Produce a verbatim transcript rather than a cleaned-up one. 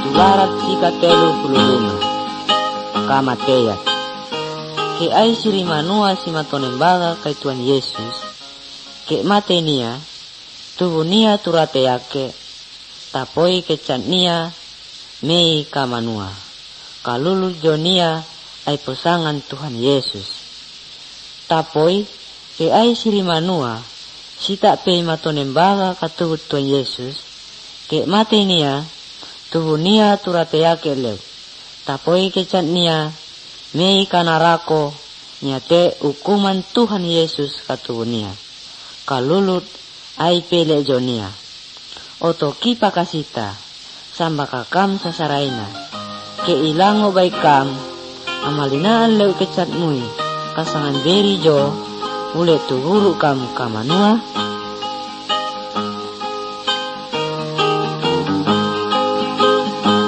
Larat sika telu puluh lima Kamateya ke ai siri manua si matonembaga kai Tuhan Yesus ke mate nia tubuh nia turate yake tapoi ke cat nia mei kamanua kalulu jonia ai posangan Tuhan Yesus tapoi ke ai siri manua sita pe matonembaga ka tubuh Tuhan Yesus ke mate nia tubuh nia turate yake leu tapoi ke cat nia mei kanarako nyate hukuman Tuhan Yesus katubunia kalulut ai pele jonia oto kipa kasita samba kakam sasaraina ke ilango baikam amalinaan leu kecat mui kasangan beri jo ule tuhuru kam kamanua